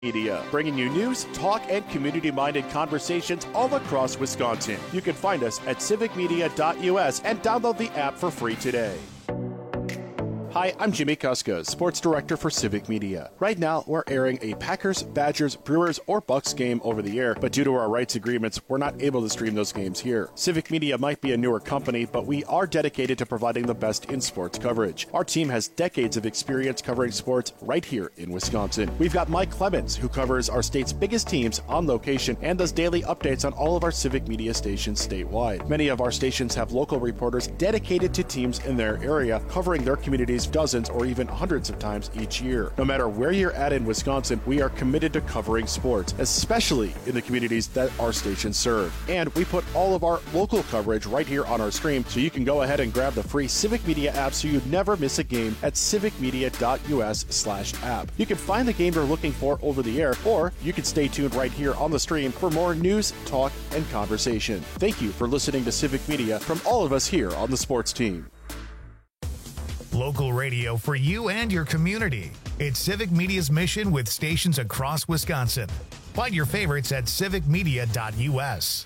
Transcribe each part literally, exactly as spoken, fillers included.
Media, bringing you news, talk, and community-minded conversations all across Wisconsin. You can find us at civic media dot U S and download the app for free today. Hi, I'm Jimmy Kuska, Sports Director for Civic Media. Right now, we're airing a Packers, Badgers, Brewers, or Bucks game over the air, but due to our rights agreements, we're not able to stream those games here. Civic Media might be a newer company, but we are dedicated to providing the best in sports coverage. Our team has decades of experience covering sports right here in Wisconsin. We've got Mike Clemens, who covers our state's biggest teams on location and does daily updates on all of our Civic Media stations statewide. Many of our stations have local reporters dedicated to teams in their area, covering their communities dozens or even hundreds of times each year. No matter where you're at in Wisconsin, we are committed to covering sports, especially in the communities that our stations serve. And we put all of our local coverage right here on our stream, so you can go ahead and grab the free Civic Media app so you never miss a game at civic media dot U S slash app. You can find the game you're looking for over the air, or you can stay tuned right here on the stream for more news, talk, and conversation. Thank you for listening to Civic Media from all of us here on the sports team. Local radio for you and your community. It's Civic Media's mission with stations across Wisconsin. Find your favorites at civic media dot U S.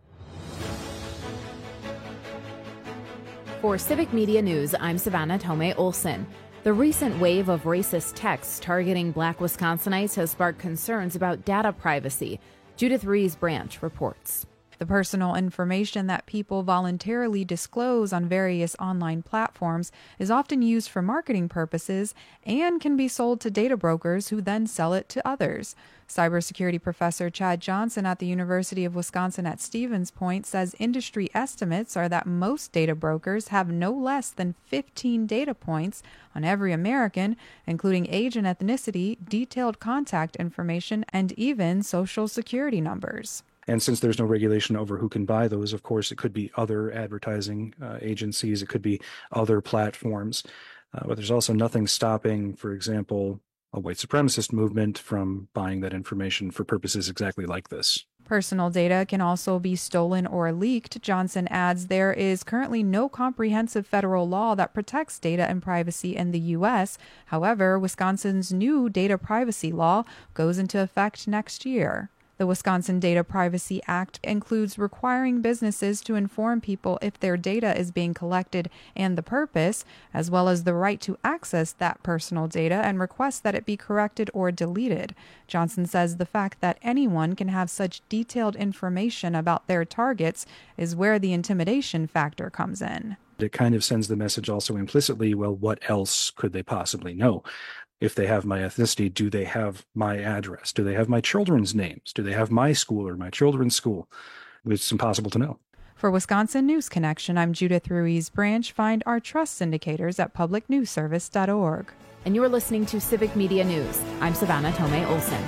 For Civic Media News, I'm Savannah Tomei Olson. The recent wave of racist texts targeting Black Wisconsinites has sparked concerns about data privacy. Judith Ruiz-Branch reports. The personal information that people voluntarily disclose on various online platforms is often used for marketing purposes and can be sold to data brokers who then sell it to others. Cybersecurity professor Chad Johnson at the University of Wisconsin at Stevens Point says industry estimates are that most data brokers have no less than fifteen data points on every American, including age and ethnicity, detailed contact information, and even social security numbers. And since there's no regulation over who can buy those, of course, it could be other advertising uh, agencies, it could be other platforms. Uh, but there's also nothing stopping, for example, a white supremacist movement from buying that information for purposes exactly like this. Personal data can also be stolen or leaked. Johnson adds there is currently no comprehensive federal law that protects data and privacy in the U S. However, Wisconsin's new data privacy law goes into effect next year. The Wisconsin Data Privacy Act includes requiring businesses to inform people if their data is being collected and the purpose, as well as the right to access that personal data and request that it be corrected or deleted. Johnson says the fact that anyone can have such detailed information about their targets is where the intimidation factor comes in. It kind of sends the message also implicitly, well, what else could they possibly know? If they have my ethnicity, do they have my address? Do they have my children's names? Do they have my school or my children's school? It's impossible to know. For Wisconsin News Connection, I'm Judith Ruiz-Branch. Find our trust indicators at public news service dot org. And you are listening to Civic Media News. I'm Savannah Tomei Olson.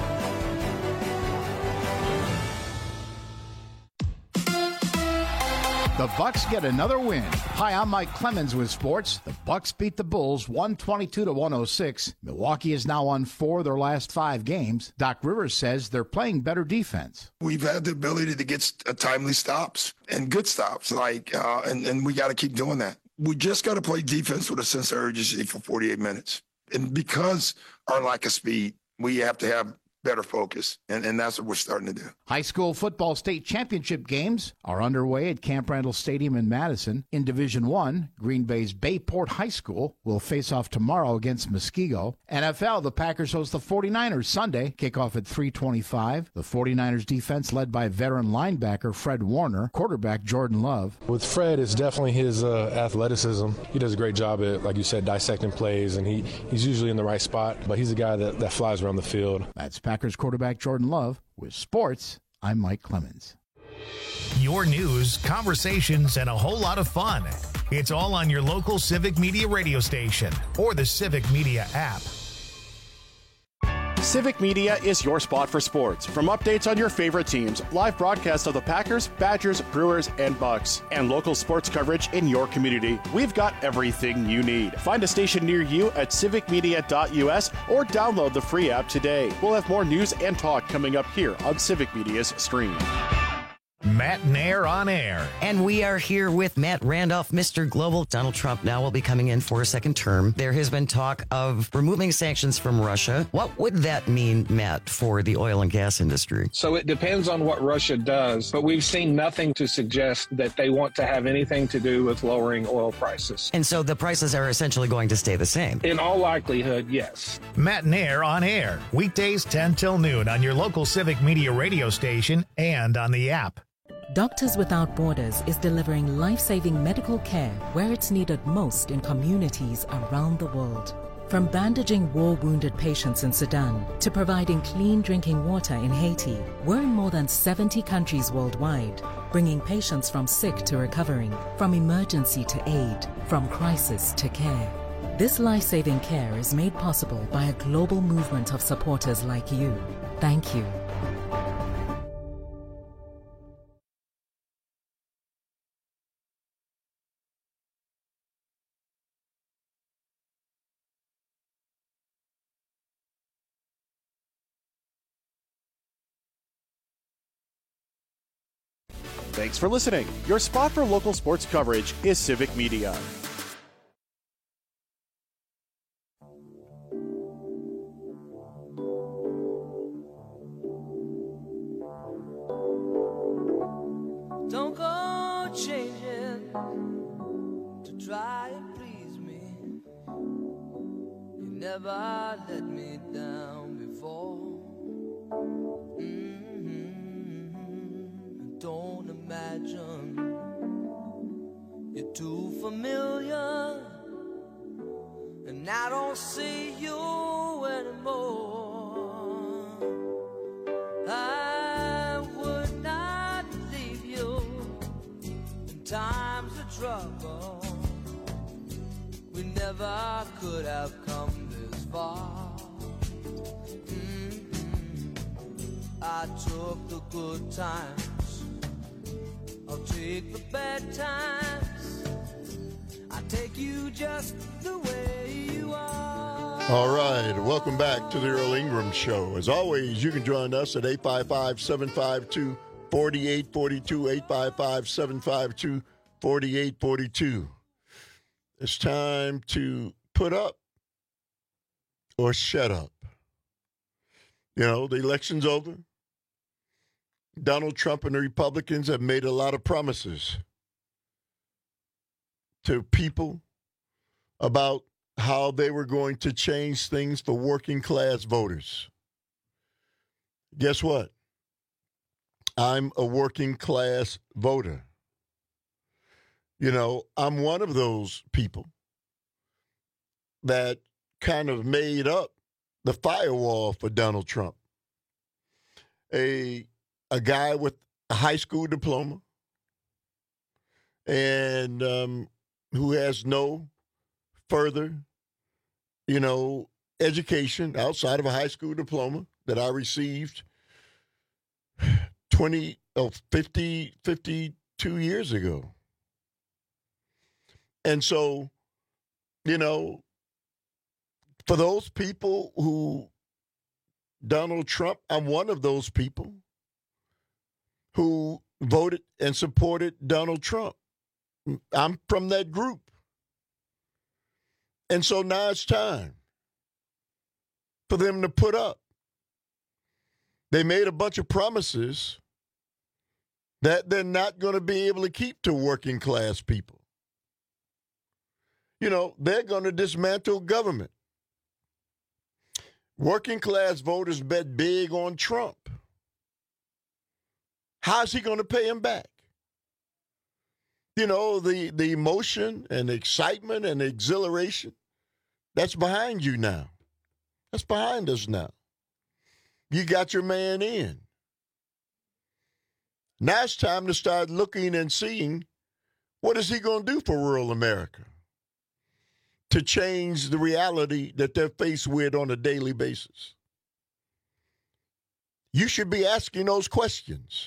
The Bucks get another win. Hi, I'm Mike Clemens with sports. The Bucks beat the Bulls one twenty-two to one oh six. Milwaukee is now on four of their last five games. Doc Rivers says they're playing better defense. We've had the ability to get timely stops and good stops, like, uh, and, and we got to keep doing that. We just got to play defense with a sense of urgency for forty-eight minutes. And because our lack of speed, we have to have better focus, and, and that's what we're starting to do. High school football state championship games are underway at Camp Randall Stadium in Madison. In Division One, Green Bay's Bayport High School will face off tomorrow against Muskego. N F L, the Packers host the forty-niners Sunday, kickoff at three twenty-five. The forty-niners defense led by veteran linebacker Fred Warner, quarterback Jordan Love. With Fred, it's definitely his uh, athleticism. He does a great job at, like you said, dissecting plays, and he, he's usually in the right spot, but he's a guy that, that flies around the field. That's Packers quarterback Jordan Love. With sports, I'm Mike Clemens. Your news, conversations, and a whole lot of fun. It's all on your local Civic Media radio station or the Civic Media app. Civic Media is your spot for sports. From updates on your favorite teams, live broadcasts of the Packers, Badgers, Brewers, and Bucks, and local sports coverage in your community, we've got everything you need. Find a station near you at civic media dot U S or download the free app today. We'll have more news and talk coming up here on Civic Media's stream. Matt Nair on air. And we are here with Matt Randolph, Mister Global. Donald Trump now will be coming in for a second term. There has been talk of removing sanctions from Russia. What would that mean, Matt, for the oil and gas industry? So it depends on what Russia does, but we've seen nothing to suggest that they want to have anything to do with lowering oil prices. And so the prices are essentially going to stay the same? In all likelihood, yes. Matt Nair on air, weekdays ten till noon on your local Civic Media radio station and on the app. Doctors Without Borders is delivering life-saving medical care where it's needed most in communities around the world. From bandaging war-wounded patients in Sudan to providing clean drinking water in Haiti, we're in more than seventy countries worldwide, bringing patients from sick to recovering, from emergency to aid, from crisis to care. This life-saving care is made possible by a global movement of supporters like you. Thank you. Thanks for listening. Your spot for local sports coverage is Civic Media. Don't go changing to try and please me. You never let me down before. Don't imagine you're too familiar, and I don't see you anymore. I would not leave you in times of trouble. We never could have come this far. Mm-hmm. I took the good times, I'll take the bad times. I take you just the way you are. All right, welcome back to the Earl Ingram Show. As always, you can join us at eight five five, seven five two, four eight four two, eight five five, seven five two, four eight four two. It's time to put up or shut up. You know, the election's over. Donald Trump and the Republicans have made a lot of promises to people about how they were going to change things for working class voters. Guess what? I'm a working class voter. You know, I'm one of those people that kind of made up the firewall for Donald Trump. A A guy with a high school diploma and um, who has no further, you know, education outside of a high school diploma that I received twenty, oh, fifty, fifty-two years ago. And so, you know, for those people who Donald Trump, I'm one of those people who voted and supported Donald Trump. I'm from that group. And so now it's time for them to put up. They made a bunch of promises that they're not going to be able to keep to working class people. You know, they're going to dismantle government. Working class voters bet big on Trump. How's he going to pay him back? You know, the, the emotion and excitement and exhilaration, that's behind you now. That's behind us now. You got your man in. Now it's time to start looking and seeing what is he going to do for rural America to change the reality that they're faced with on a daily basis. You should be asking those questions.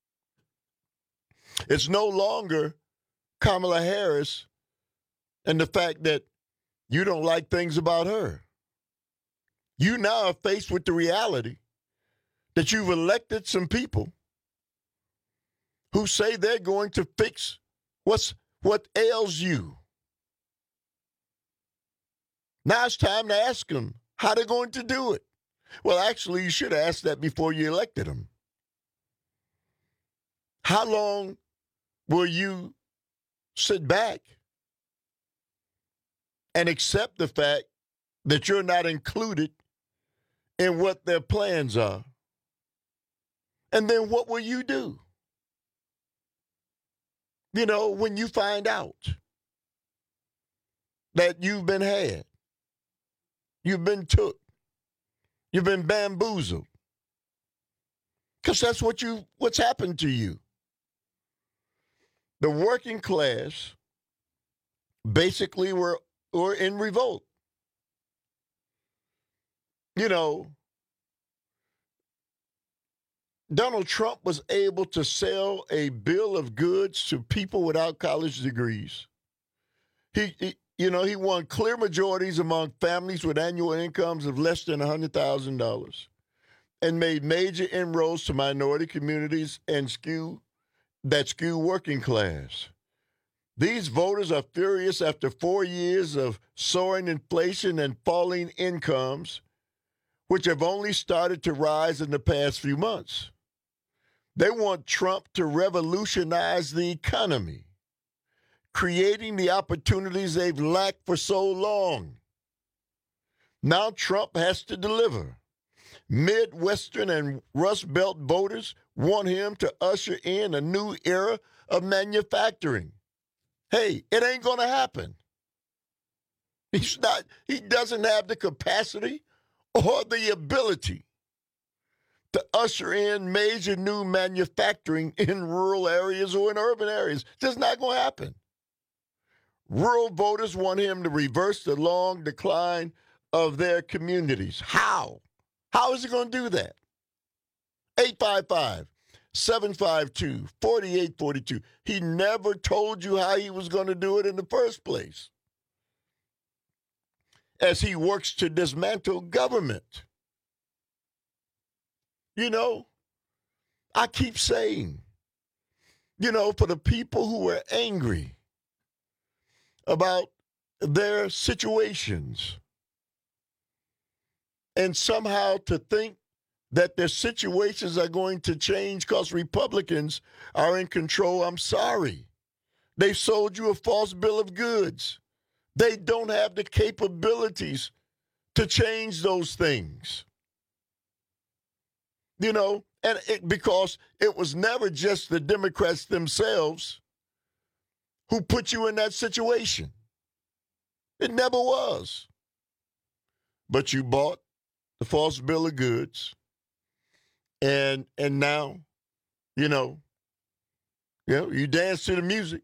It's no longer Kamala Harris and the fact that you don't like things about her. You now are faced with the reality that you've elected some people who say they're going to fix what's what ails you. Now it's time to ask them how they're going to do it. Well, actually, you should have asked that before you elected them. How long will you sit back and accept the fact that you're not included in what their plans are? And then what will you do? You know, when you find out that you've been had, you've been took, you've been bamboozled, because that's what you what's happened to you. The working class basically were were in revolt. You know, Donald Trump was able to sell a bill of goods to people without college degrees. He, he you know, he won clear majorities among families with annual incomes of less than one hundred thousand dollars and made major inroads to minority communities and skew that skew working class. These voters are furious after four years of soaring inflation and falling incomes, which have only started to rise in the past few months. They want Trump to revolutionize the economy, creating the opportunities they've lacked for so long. Now Trump has to deliver. Midwestern and Rust Belt voters want him to usher in a new era of manufacturing. Hey, it ain't going to happen. He's not, he doesn't have the capacity or the ability to usher in major new manufacturing in rural areas or in urban areas. It's just not going to happen. Rural voters want him to reverse the long decline of their communities. How? How is he going to do that? eight five five, seven five two, four eight four two. He never told you how he was going to do it in the first place, as he works to dismantle government. You know, I keep saying, you know, for the people who are angry about their situations and somehow to think that their situations are going to change because Republicans are in control, I'm sorry. They've sold you a false bill of goods. They don't have the capabilities to change those things. You know, and it, because it was never just the Democrats themselves who put you in that situation. It never was. But you bought the false bill of goods, and and now, you know, you know, you dance to the music.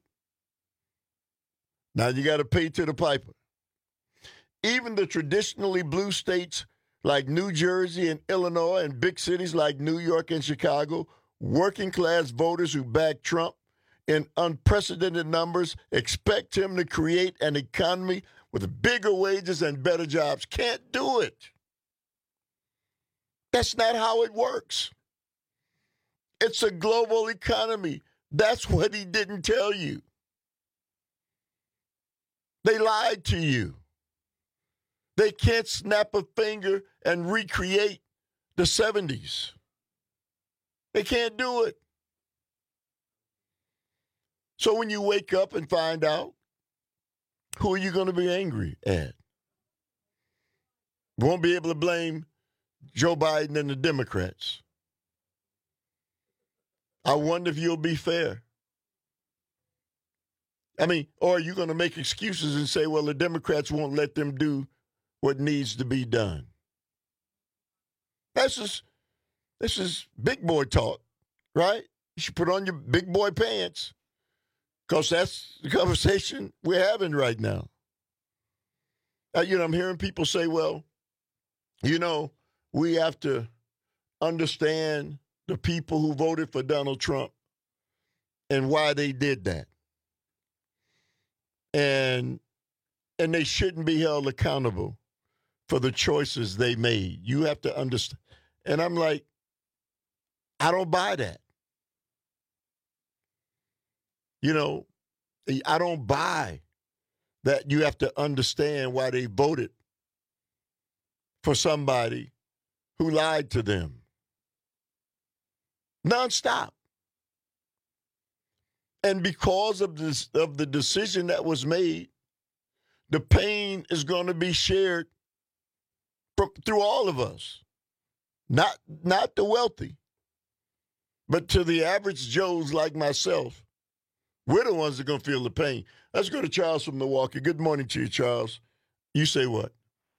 Now you got to pay to the piper. Even the traditionally blue states like New Jersey and Illinois and big cities like New York and Chicago, working class voters who back Trump in unprecedented numbers expect him to create an economy with bigger wages and better jobs. Can't do it. That's not how it works. It's a global economy. That's what he didn't tell you. They lied to you. They can't snap a finger and recreate the seventies. They can't do it. So when you wake up and find out, who are you going to be angry at? You won't be able to blame Joe Biden and the Democrats. I wonder if you'll be fair. I mean, or are you going to make excuses and say, well, the Democrats won't let them do what needs to be done? That's just, this is big boy talk, right? You should put on your big boy pants, because that's the conversation we're having right now. Uh, you know, I'm hearing people say, well, you know, we have to understand the people who voted for Donald Trump and why they did that. And and they shouldn't be held accountable for the choices they made. You have to understand. And I'm like, I don't buy that. You know, I don't buy that you have to understand why they voted for somebody who lied to them. Nonstop. And because of this, of the decision that was made, the pain is going to be shared from, through all of us. Not, not the wealthy, but to the average Joes like myself. We're the ones that are going to feel the pain. Let's go to Charles from Milwaukee. Good morning to you, Charles. You say what?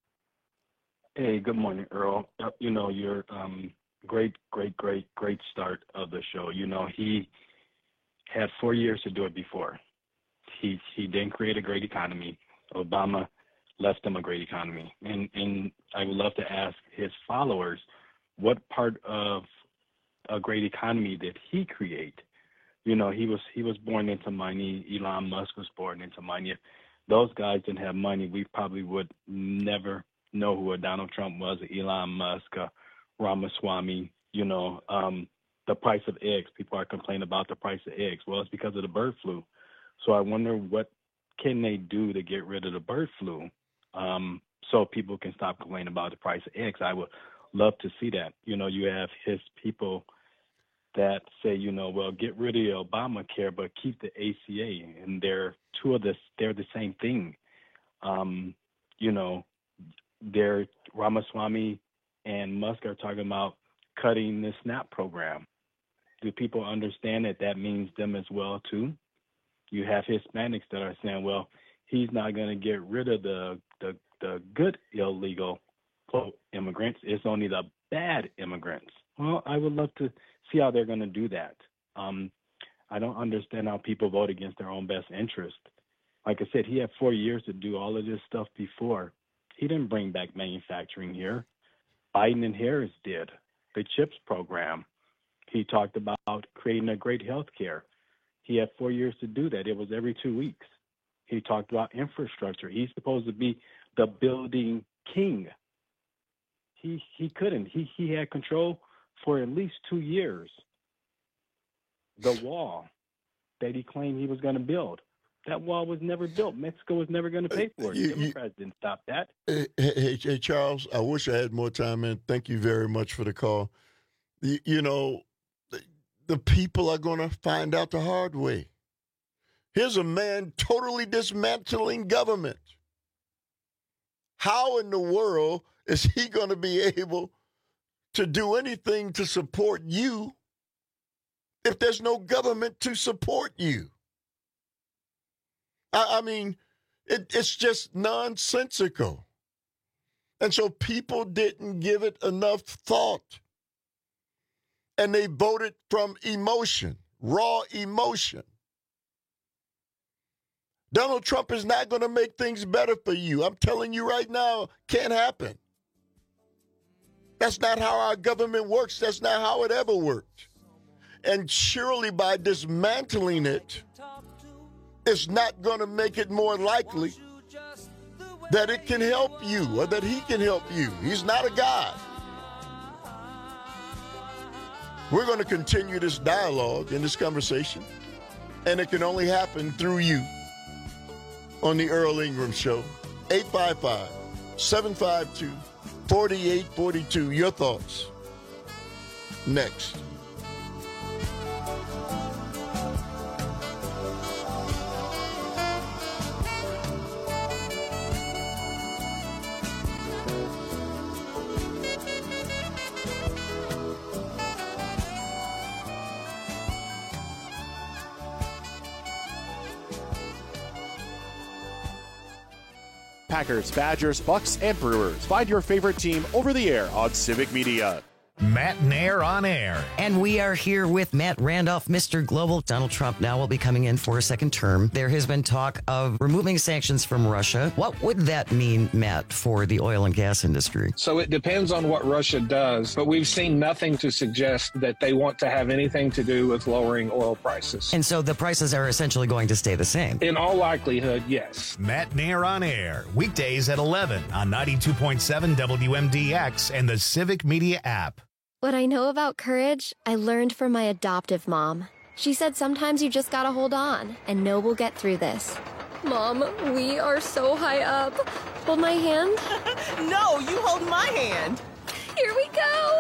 Hey, good morning, Earl. You know, your um, great, great, great, great start of the show. You know, he had four years to do it before. He he didn't create a great economy. Obama left him a great economy. And, and I would love to ask his followers, what part of a great economy did he create? You know, he was he was born into money. Elon Musk was born into money. If those guys didn't have money, we probably would never know who a Donald Trump was, a Elon Musk, a Ramaswamy. You know, um, the price of eggs. People are complaining about the price of eggs. Well, it's because of the bird flu. So I wonder what can they do to get rid of the bird flu, um, so people can stop complaining about the price of eggs. I would love to see that. You know, you have his people that say, you know, well, get rid of the Obamacare, but keep the A C A. And they're two of the, they're the same thing. Um, you know, they're Ramaswamy and Musk are talking about cutting the SNAP program. Do people understand that that means them as well, too? You have Hispanics that are saying, well, he's not going to get rid of the, the, the good illegal quote immigrants. It's only the bad immigrants. Well, I would love to see how they're going to do that. Um, I don't understand how people vote against their own best interest. Like I said, he had four years to do all of this stuff before. He didn't bring back manufacturing here. Biden and Harris did. The CHIPS program. He talked about creating a great health care. He had four years to do that. It was every two weeks. He talked about infrastructure. He's supposed to be the building king. He he couldn't. He he had control for at least two years. The wall that he claimed he was going to build. That wall was never built. Mexico was never going to pay for it. You, Democrats you, didn't stop that. Hey, hey, hey, Charles, I wish I had more time, man. Thank you very much for the call. You, you know, the, the people are going to find out the hard way. Here's a man totally dismantling government. How in the world is he going to be able to do anything to support you if there's no government to support you? I, I mean, it, it's just nonsensical. And so people didn't give it enough thought. And they voted from emotion, raw emotion. Donald Trump is not going to make things better for you. I'm telling you right now, can't happen. That's not how our government works. That's not how it ever worked. And surely by dismantling it, it's not going to make it more likely that it can help you or that he can help you. He's not a God. We're going to continue this dialogue and this conversation, and it can only happen through you on the Earl Ingram Show. eight five five, seven five two, four eight four two. Your thoughts. Next. Packers, Badgers, Bucks, and Brewers. Find your favorite team over the air on Civic Media. Matt Nair on air. And we are here with Matt Randolph, Mister Global. Donald Trump now will be coming in for a second term. There has been talk of removing sanctions from Russia. What would that mean, Matt, for the oil and gas industry? So it depends on what Russia does, but we've seen nothing to suggest that they want to have anything to do with lowering oil prices. And so the prices are essentially going to stay the same? In all likelihood, yes. Matt Nair on air, weekdays at eleven on ninety-two point seven W M D X and the Civic Media app. What I know about courage, I learned from my adoptive mom. She said sometimes you just gotta hold on and know we'll get through this. Mom, we are so high up. Hold my hand. No, you hold my hand. Here we go.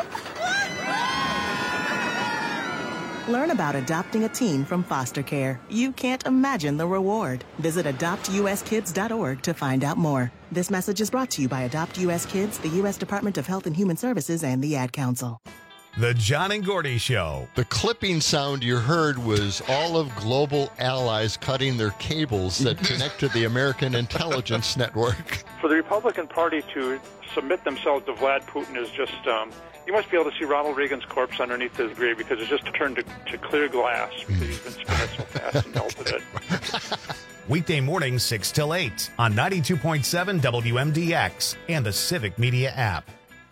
Learn about adopting a teen from foster care. You can't imagine the reward. Visit adopt u s kids dot org to find out more. This message is brought to you by Adopt U S Kids, the U S Department of Health and Human Services, and the Ad Council. The John and Gordy Show. The clipping sound you heard was all of global allies cutting their cables that connect to the American intelligence network. For the Republican Party to submit themselves to Vlad Putin is just, um, you must be able to see Ronald Reagan's corpse underneath his grave because it's just turned to, to clear glass because he's been spinning so fast and melted it. Weekday mornings, six till eight on ninety-two point seven W M D X and the Civic Media app.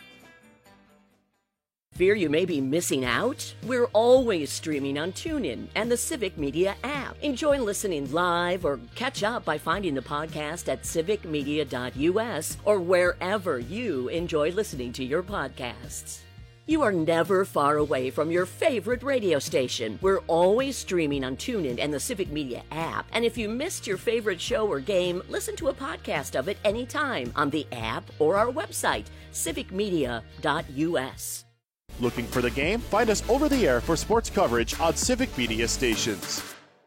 Fear you may be missing out? We're always streaming on TuneIn and the Civic Media app. Enjoy listening live or catch up by finding the podcast at civic media dot u s or wherever you enjoy listening to your podcasts. You are never far away from your favorite radio station. We're always streaming on TuneIn and the Civic Media app. And if you missed your favorite show or game, listen to a podcast of it anytime on the app or our website, civic media dot u s. Looking for the game? Find us over the air for sports coverage on Civic Media stations.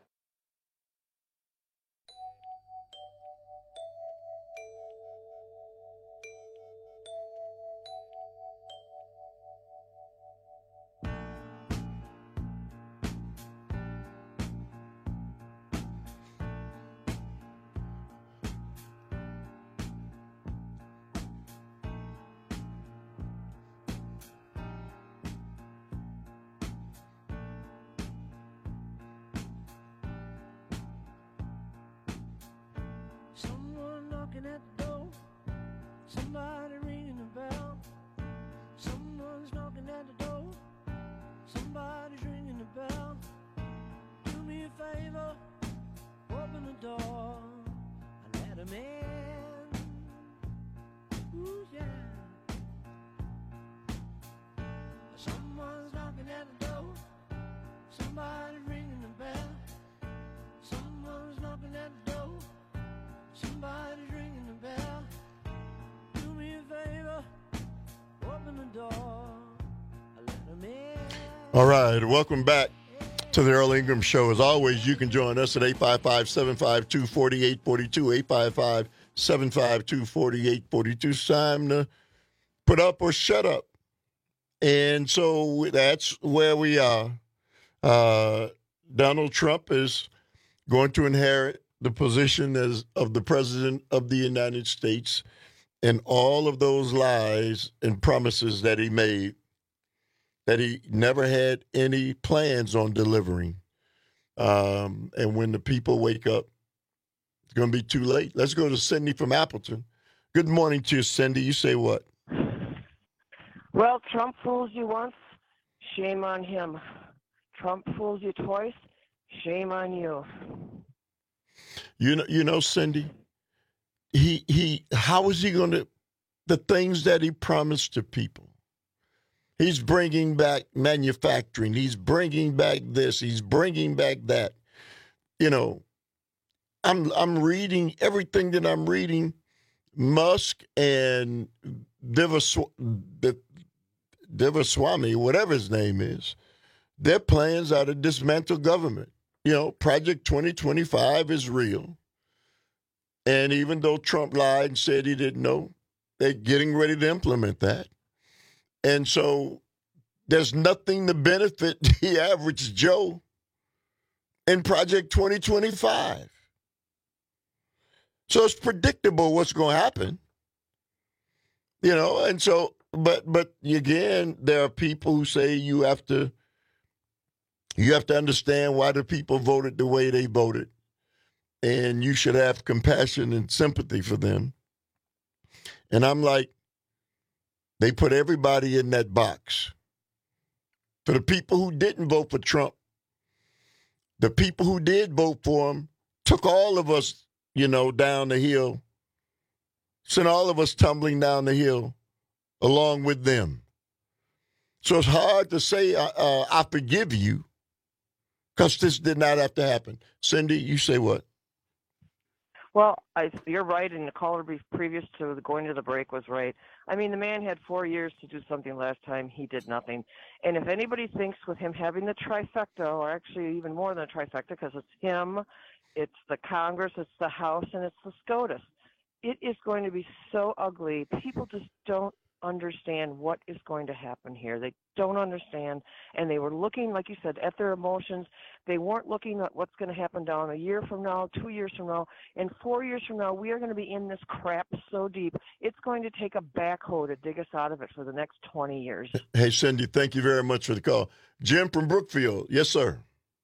Someone knocking at the door, somebody ringing the bell. Someone's knocking at the door, somebody's ringing the bell. Do me a favor, open the door and let him in. Ooh, yeah. Someone's knocking at the door, somebody's ringing the bell. Someone's knocking at the door, somebody's ringing the bell. Do me a favor, open the door, let them in. All right, welcome back to the Earl Ingram Show. As always, you can join us at eight five five, seven five two, four eight four two, eight five five, seven five two, four eight four two. It's time to put up or shut up. And so that's where we are. Uh, Donald Trump is going to inherit the position as of the President of the United States, and all of those lies and promises that he made that he never had any plans on delivering. Um, and when the people wake up, it's going to be too late. Let's go to Cindy from Appleton. Good morning to you, Cindy. You say what? Well, Trump fools you once, shame on him. Trump fools you twice, shame on you. You know, you know, Cindy, he he. How is he going to, the things that he promised to people? He's bringing back manufacturing. He's bringing back this. He's bringing back that. You know, I'm I'm reading everything that I'm reading. Musk and Vivasw- Devaswamy, whatever his name is, their plans are to dismantle government. You know, Project twenty twenty-five is real. And even though Trump lied and said he didn't know, they're getting ready to implement that. And so there's nothing to benefit the average Joe in Project twenty twenty-five. So it's predictable what's going to happen. You know, and so, but, but again, there are people who say you have to, You have to understand why the people voted the way they voted, and you should have compassion and sympathy for them. And I'm like, they put everybody in that box. For the people who didn't vote for Trump, the people who did vote for him took all of us, you know, down the hill, sent all of us tumbling down the hill along with them. So it's hard to say, uh, uh, I forgive you. because this did not have to happen. Cindy, you say what? Well, I, you're right, and the caller brief previous to the going to the break was right. I mean, the man had four years to do something last time. He did nothing. And if anybody thinks with him having the trifecta, or actually even more than a trifecta, because it's him, it's the Congress, it's the House, and it's the SCOTUS, it is going to be so ugly. People just don't understand what is going to happen here. They don't understand, and they were looking, like you said, at their emotions. They weren't looking at what's going to happen down a year from now, two years from now, and four years from now. We are going to be in this crap so deep, it's going to take a backhoe to dig us out of it for the next twenty years. Hey, Cindy, thank you very much for the call. Jim from Brookfield. Yes, sir.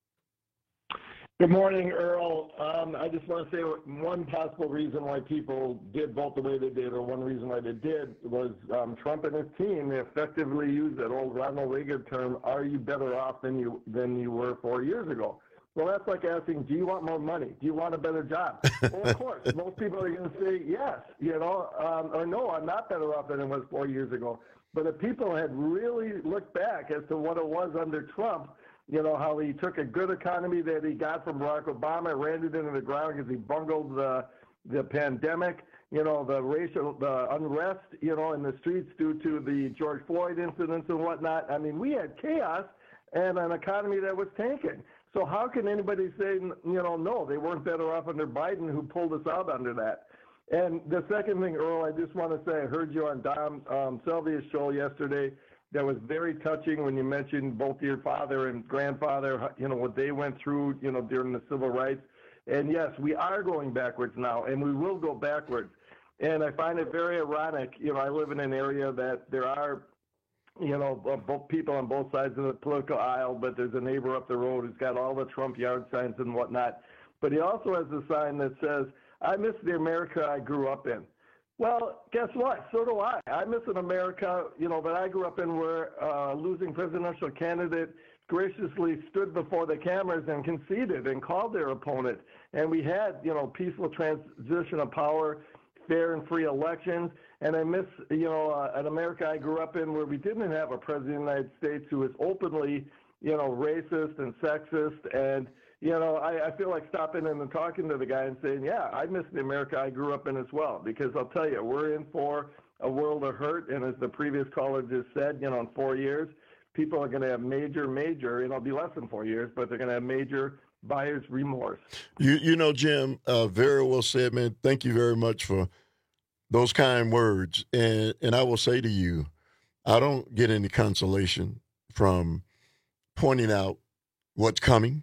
Good morning, Earl. Um, I just want to say one possible reason why people did vote the way they did, or one reason why they did, was um, Trump and his team. They effectively used that old Ronald Reagan term, "Are you better off than you than you were four years ago?" Well, that's like asking, "Do you want more money? Do you want a better job?" Well, of course, most people are going to say yes, you know, um, or no, I'm not better off than I was four years ago. But if people had really looked back as to what it was under Trump, you know, how he took a good economy that he got from Barack Obama, ran it into the ground because he bungled the the pandemic, you know, the racial the unrest, you know, in the streets due to the George Floyd incidents and whatnot. I mean, we had chaos and an economy that was tanking. So how can anybody say, you know, no, they weren't better off under Biden, who pulled us out under that? And the second thing, Earl, I just want to say, I heard you on Dom um, Sylvia's show yesterday. That was very touching when you mentioned both your father and grandfather, you know, what they went through, you know, during the civil rights. And yes, we are going backwards now, and we will go backwards. And I find it very ironic. You know, I live in an area that there are, you know, both people on both sides of the political aisle, but there's a neighbor up the road who's got all the Trump yard signs and whatnot. But he also has a sign that says, "I miss the America I grew up in." Well, guess what? So do I. I miss an America, you know, that I grew up in, where a uh, losing presidential candidate graciously stood before the cameras and conceded and called their opponent. And we had, you know, peaceful transition of power, fair and free elections. And I miss, you know, uh, an America I grew up in where we didn't have a president of the United States who was openly, you know, racist and sexist. And You know, I, I feel like stopping in and talking to the guy and saying, yeah, I miss the America I grew up in as well, because I'll tell you, we're in for a world of hurt. And as the previous caller just said, you know, in four years, people are going to have major, major, and it'll be less than four years, but they're going to have major buyer's remorse. You, you know, Jim, uh, very well said, man. Thank you very much for those kind words. And, and I will say to you, I don't get any consolation from pointing out what's coming.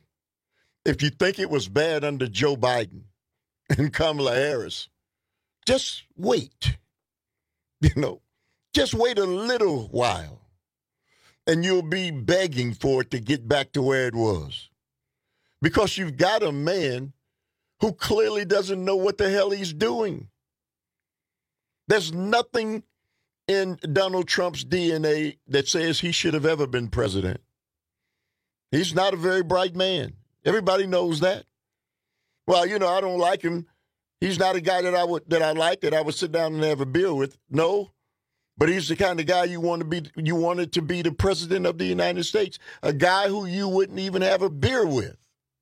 If you think it was bad under Joe Biden and Kamala Harris, just wait. You know, just wait a little while, and you'll be begging for it to get back to where it was. Because you've got a man who clearly doesn't know what the hell he's doing. There's nothing in Donald Trump's D N A that says he should have ever been president. He's not a very bright man. Everybody knows that. Well, you know, I don't like him. He's not a guy that I would that I like, that I would sit down and have a beer with. No. But he's the kind of guy you want to be you wanted to be the president of the United States, a guy who you wouldn't even have a beer with.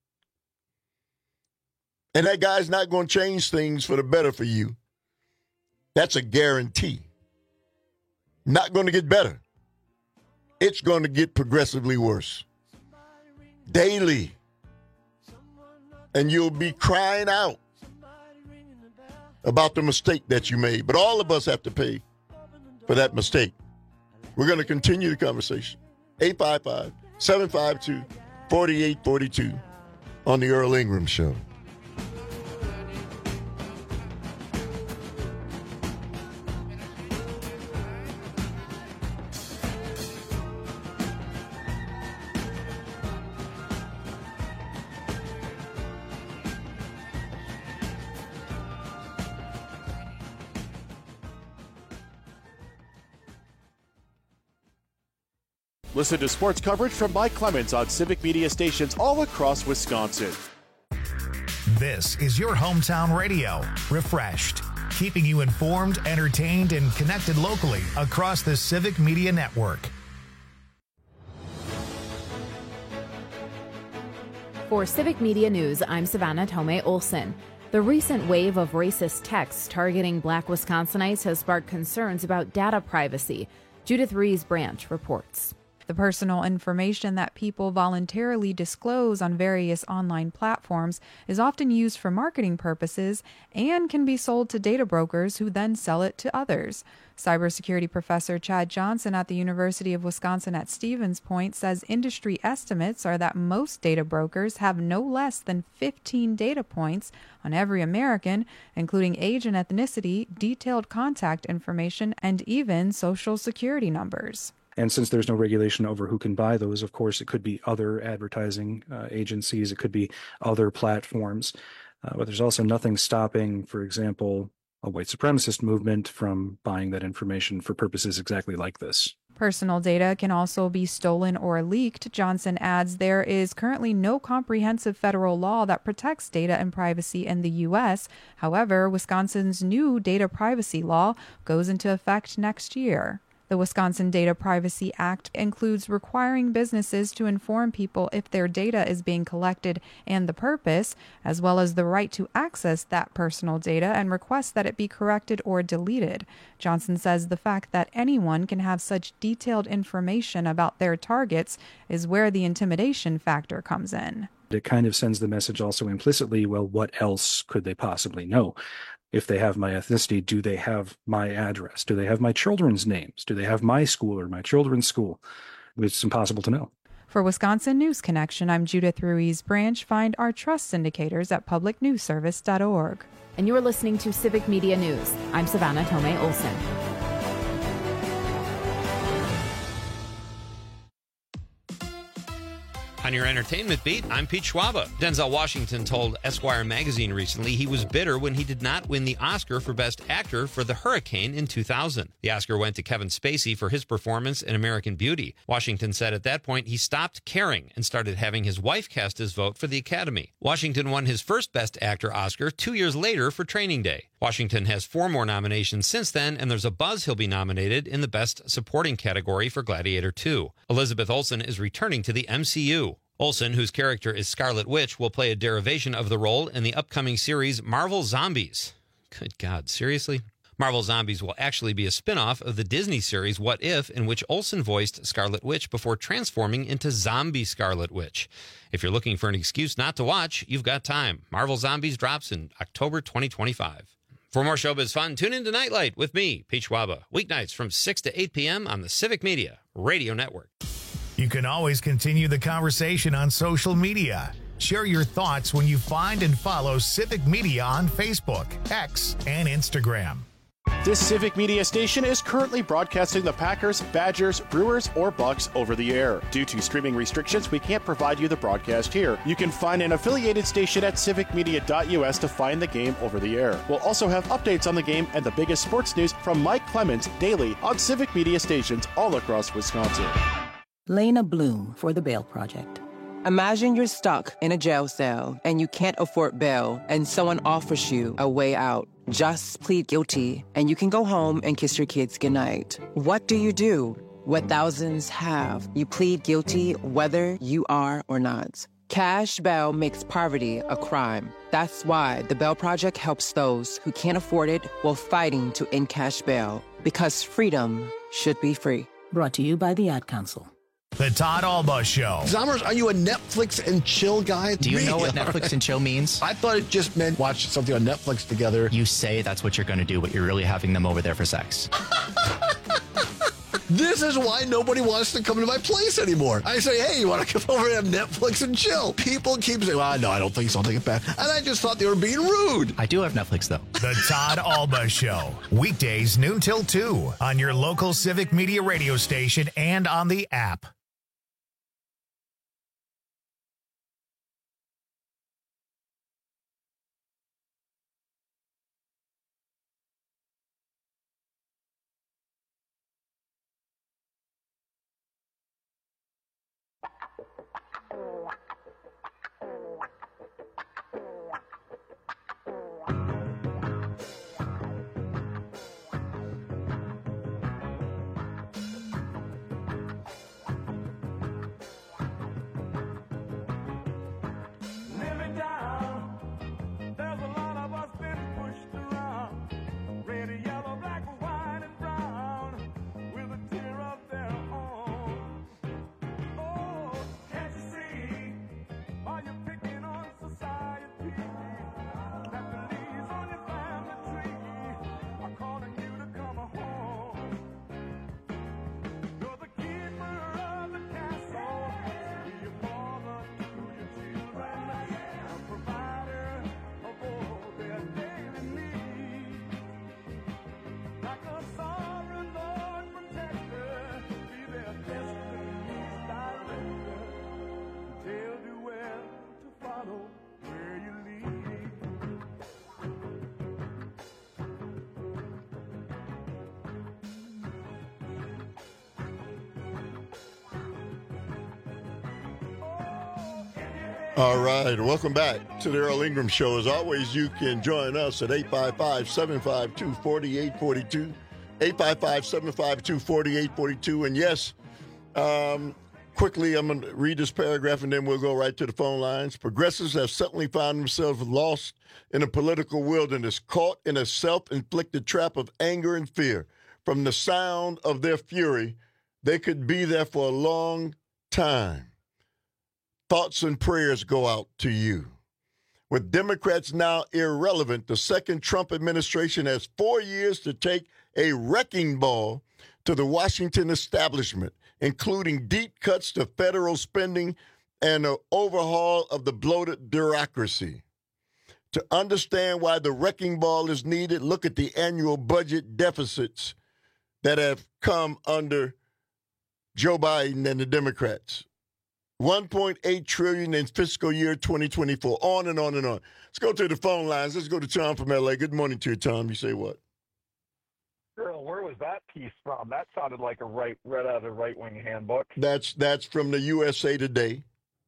And that guy's not going to change things for the better for you. That's a guarantee. Not going to get better. It's going to get progressively worse. Daily. And you'll be crying out about the mistake that you made. But all of us have to pay for that mistake. We're going to continue the conversation. eight five five, seven five two, four eight four two on the Earl Ingram Show. Listen to sports coverage from Mike Clemens on Civic Media stations all across Wisconsin. This is your hometown radio, Refreshed, keeping you informed, entertained, and connected locally across the Civic Media Network. For Civic Media News, I'm Savannah Tomei Olson. The recent wave of racist texts targeting Black Wisconsinites has sparked concerns about data privacy. Judith Rees-Branch reports. The personal information that people voluntarily disclose on various online platforms is often used for marketing purposes and can be sold to data brokers who then sell it to others. Cybersecurity professor Chad Johnson at the University of Wisconsin at Stevens Point says industry estimates are that most data brokers have no less than fifteen data points on every American, including age and ethnicity, detailed contact information, and even social security numbers. And since there's no regulation over who can buy those, of course, it could be other advertising uh, agencies, it could be other platforms. Uh, but there's also nothing stopping, for example, a white supremacist movement from buying that information for purposes exactly like this. Personal data can also be stolen or leaked. Johnson adds there is currently no comprehensive federal law that protects data and privacy in the U S. However, Wisconsin's new data privacy law goes into effect next year. The Wisconsin Data Privacy Act includes requiring businesses to inform people if their data is being collected and the purpose, as well as the right to access that personal data and request that it be corrected or deleted. Johnson says the fact that anyone can have such detailed information about their targets is where the intimidation factor comes in. It kind of sends the message also implicitly, well, what else could they possibly know? If they have my ethnicity, do they have my address? Do they have my children's names? Do they have my school or my children's school? It's impossible to know. For Wisconsin News Connection, I'm Judith Ruiz-Branch. Find our trust indicators at public news service dot org. And you're listening to Civic Media News. I'm Savannah Tomei Olson. On your entertainment beat, I'm Pete Schwaba. Denzel Washington told Esquire magazine recently he was bitter when he did not win the Oscar for Best Actor for The Hurricane in two thousand. The Oscar went to Kevin Spacey for his performance in American Beauty. Washington said at that point he stopped caring and started having his wife cast his vote for the Academy. Washington won his first Best Actor Oscar two years later for Training Day. Washington has four more nominations since then, and there's a buzz he'll be nominated in the Best Supporting category for Gladiator two. Elizabeth Olsen is returning to the M C U. Olsen, whose character is Scarlet Witch, will play a derivation of the role in the upcoming series Marvel Zombies. Good God, seriously? Marvel Zombies will actually be a spin-off of the Disney series What If, in which Olsen voiced Scarlet Witch before transforming into Zombie Scarlet Witch. If you're looking for an excuse not to watch, you've got time. Marvel Zombies drops in October twenty twenty-five. For more showbiz fun, tune in to Nightlight with me, Pete Schwaba, weeknights from six to eight p.m. on the Civic Media Radio Network. You can always continue the conversation on social media. Share your thoughts when you find and follow Civic Media on Facebook, X, and Instagram. This Civic Media station is currently broadcasting the Packers, Badgers, Brewers, or Bucks over the air. Due to streaming restrictions, we can't provide you the broadcast here. You can find an affiliated station at civic media dot u s to find the game over the air. We'll also have updates on the game and the biggest sports news from Mike Clemens daily on Civic Media stations all across Wisconsin. Lena Bloom for the Bail Project. Imagine you're stuck in a jail cell and you can't afford bail and someone offers you a way out. Just plead guilty and you can go home and kiss your kids goodnight. What do you do? What thousands have. You plead guilty whether you are or not. Cash bail makes poverty a crime. That's why the Bail Project helps those who can't afford it while fighting to end cash bail. Because freedom should be free. Brought to you by the Ad Council. The Todd Alba Show. Zommers, are you a Netflix and chill guy? Do you know what Netflix and chill means? I thought it just meant watch something on Netflix together. You say that's what you're going to do, but you're really having them over there for sex. This is why nobody wants to come to my place anymore. I say, hey, you want to come over and have Netflix and chill? People keep saying, well, no, I don't think so. I'll take it back. And I just thought they were being rude. I do have Netflix, though. The Todd Alba Show. Weekdays noon till two on your local Civic Media radio station and on the app. All right. Welcome back to the Earl Ingram Show. As always, you can join us at eight five five, seven five two, four eight four two. eight five five, seven five two, four eight four two. And yes, um, quickly, I'm going to read this paragraph and then we'll go right to the phone lines. Progressives have suddenly found themselves lost in a political wilderness, caught in a self-inflicted trap of anger and fear. From the sound of their fury, they could be there for a long time. Thoughts and prayers go out to you. With Democrats now irrelevant, the second Trump administration has four years to take a wrecking ball to the Washington establishment, including deep cuts to federal spending and an overhaul of the bloated bureaucracy. To understand why the wrecking ball is needed, look at the annual budget deficits that have come under Joe Biden and the Democrats. one point eight trillion dollars in fiscal year twenty twenty-four, on and on and on. Let's go to the phone lines. Let's go to Tom from L A. Good morning to you, Tom. You say what? Earl, where was that piece from? That sounded like a right, read out of a right-wing handbook. That's that's from the U S A Today.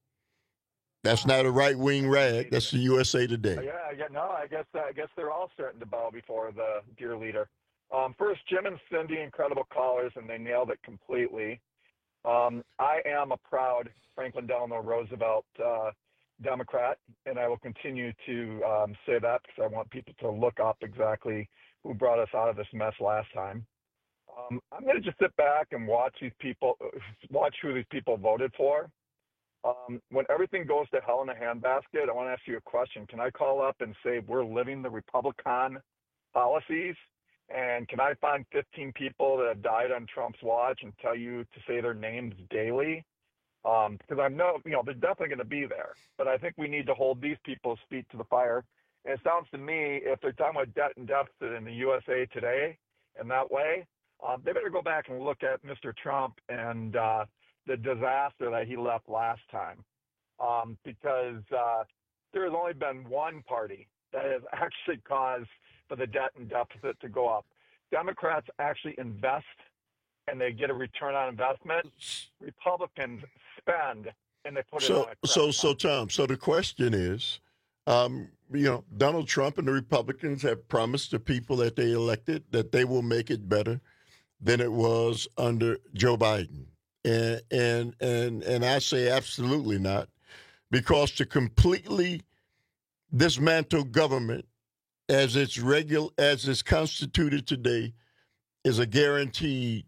That's not a right-wing rag. That's the U S A Today. Yeah, yeah, no, I guess I guess they're all starting to bow before the dear leader. Um, first, Jim and Cindy, incredible callers, and they nailed it completely. Um, I am a proud Franklin Delano Roosevelt uh, Democrat, and I will continue to um, say that because I want people to look up exactly who brought us out of this mess last time. Um, I'm going to just sit back and watch these people, watch who these people voted for. Um, when everything goes to hell in a handbasket, I want to ask you a question. Can I call up and say we're living the Republican policies? And can I find fifteen people that have died on Trump's watch and tell you to say their names daily? Um, because I know, you know, they're definitely going to be there. But I think we need to hold these people's feet to the fire. And it sounds to me, if they're talking about debt and deficit in the U S A Today in that way, um, they better go back and look at Mister Trump and uh, the disaster that he left last time. Um, because uh, there has only been one party that has actually caused for the debt and deficit to go up. Democrats actually invest and they get a return on investment. Republicans spend and they put so, it on a credit So, so fund. Tom, so the question is, um, you know, Donald Trump and the Republicans have promised the people that they elected that they will make it better than it was under Joe Biden. And, and, and, and I say absolutely not, because to completely dismantle government as it's regular, as it's constituted today, is a guaranteed,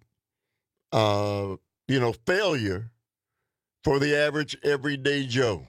uh, you know, failure for the average everyday Joe.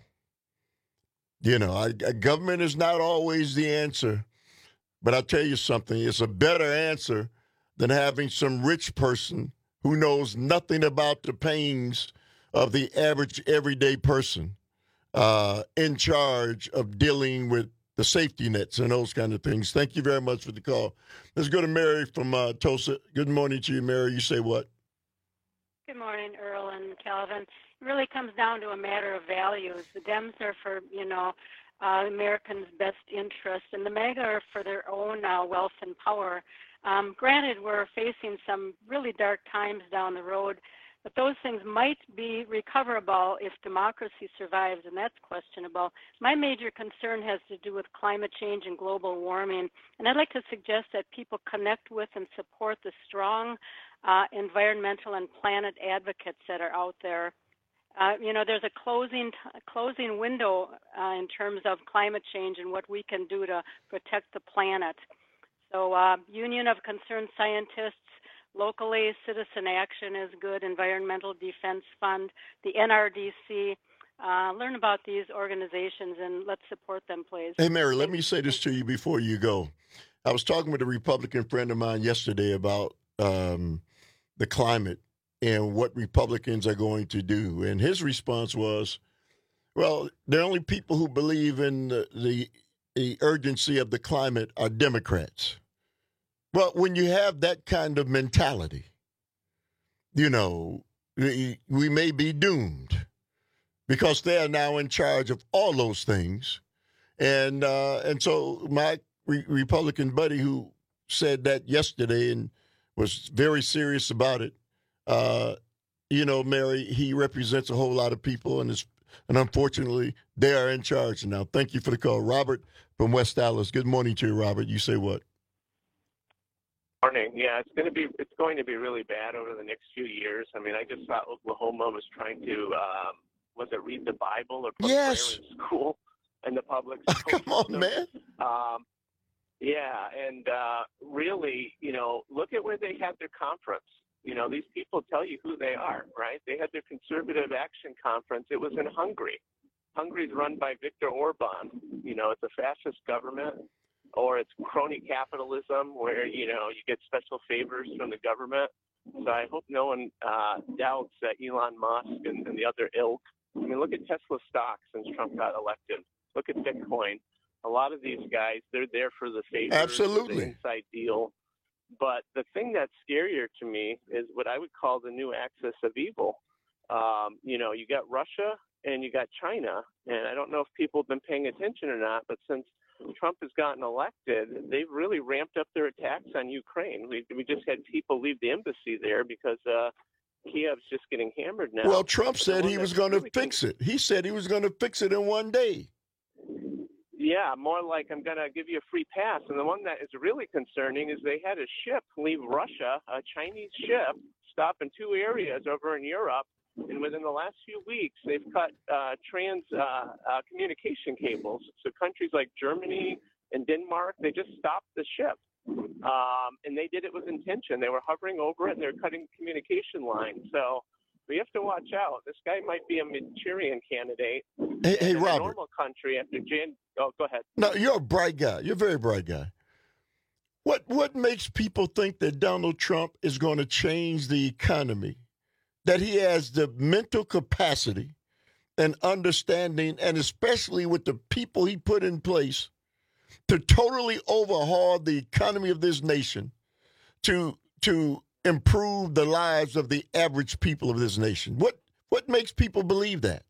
You know, I, I, government is not always the answer, but I'll tell you something: it's a better answer than having some rich person who knows nothing about the pains of the average everyday person uh, in charge of dealing with the safety nets and those kind of things. Thank you very much for the call. Let's go to Mary from uh, Tulsa. Good morning to you, Mary. You say what? Good morning, Earl and Calvin. It really comes down to a matter of values. The Dems are for, you know, uh, Americans' best interest, and the MAGA are for their own uh, wealth and power. Um, granted, we're facing some really dark times down the road, but those things might be recoverable if democracy survives, and that's questionable. My major concern has to do with climate change and global warming, and I'd like to suggest that people connect with and support the strong uh, environmental and planet advocates that are out there. Uh, you know, there's a closing closing window uh, in terms of climate change and what we can do to protect the planet. So, uh, Union of Concerned Scientists, locally, Citizen Action is good, Environmental Defense Fund, the N R D C. Uh, learn about these organizations and let's support them, please. Hey, Mary, let me say this to you before you go. I was talking with a Republican friend of mine yesterday about um, the climate and what Republicans are going to do. And his response was, well, the only people who believe in the, the, the urgency of the climate are Democrats. Well, when you have that kind of mentality, you know, we, we may be doomed because they are now in charge of all those things. And uh, and so my re- Republican buddy who said that yesterday and was very serious about it, uh, you know, Mary, he represents a whole lot of people, and his And unfortunately, they are in charge now. Thank you for the call. Robert from West Dallas. Good morning to you, Robert. You say what? Morning. Yeah, it's going to be it's going to be really bad over the next few years. I mean, I just thought Oklahoma was trying to um, was it read the Bible or put yes. prayer in school in the public school Come on, system. man. Um, yeah, and uh, really, you know, look at where they had their conference. You know, these people tell you who they are, right? They had their Conservative Action Conference. It was in Hungary. Hungary's run by Viktor Orban. You know, it's a fascist government. Or it's crony capitalism where, you know, you get special favors from the government. So I hope no one uh, doubts that Elon Musk and, and the other ilk. I mean, look at Tesla stock since Trump got elected. Look at Bitcoin. A lot of these guys, they're there for the favors, Absolutely. for the inside deal. But the thing that's scarier to me is what I would call the new axis of evil. Um, you know, you got Russia and you got China. And I don't know if people have been paying attention or not, but since Trump has gotten elected, they've really ramped up their attacks on Ukraine. We we just had people leave the embassy there because uh, Kiev's just getting hammered now. Well, Trump But said the he one was that's going to really fix it. He said he was going to fix it in one day. Yeah, more like I'm going to give you a free pass. And the one that is really concerning is they had a ship leave Russia, a Chinese ship, stop in two areas over in Europe. And within the last few weeks, they've cut uh, trans uh, uh, communication cables. So countries like Germany and Denmark, they just stopped the ship. Um, and they did it with intention. They were hovering over it, and they're cutting communication lines. So we have to watch out. This guy might be a Manchurian candidate. Hey, hey in a Robert. normal country after Jan. Oh, go ahead. No, you're a bright guy. You're a very bright guy. What what makes people think that Donald Trump is going to change the economy? That he has the mental capacity and understanding, and especially with the people he put in place, to totally overhaul the economy of this nation, to to improve the lives of the average people of this nation. What what makes people believe that?